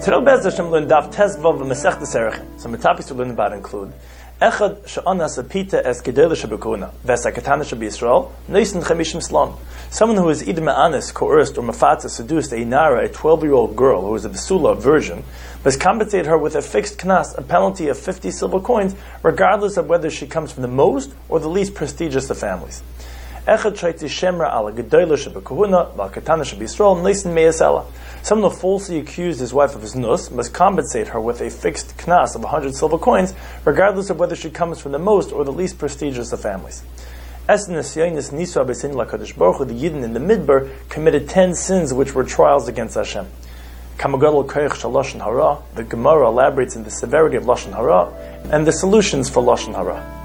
Today, Bez Hashem learn Daf Tezvav v'Masechtas Erechim. Some of the topics we learn about include Echad she'anas apita es gedele shebekuna ves hakatana shebYisrael neisen chamishim slam. Someone who is either ma'anis, coerced, or mafatza seduced a nara, a 12-year-old girl who is a basula, a virgin, must compensate her with a fixed knas, a penalty of 50 silver coins, regardless of whether she comes from the most or the least prestigious of families. Echad shaiti shemra ala gedele shebekuna val katana shebYisrael neisen meyasela. Someone who falsely accused his wife of his nus must compensate her with a fixed knas of 100 silver coins, regardless of whether she comes from the most or the least prestigious of families. The Yidden in the Midbar committed 10 sins which were trials against Hashem. The Gemara elaborates in the severity of Lashon Hara and the solutions for Lashon Hara.